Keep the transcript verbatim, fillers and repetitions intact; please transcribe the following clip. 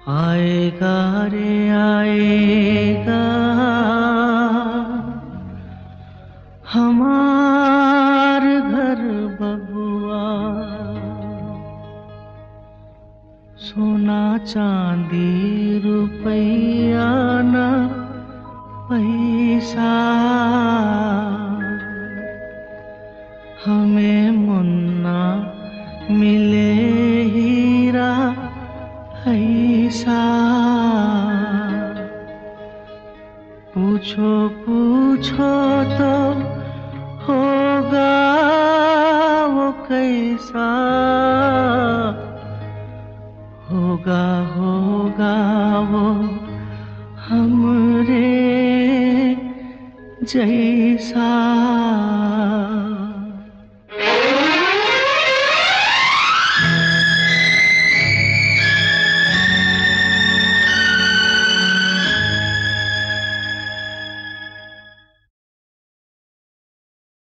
आएगा रे आएगा हमार घर बबुआ, सोना चांदी रुपया न पैसा, हमें मुन्ना मिले हीरा ऐसा। पूछो पूछो तो होगा वो कैसा, होगा होगा वो हमरे जैसा।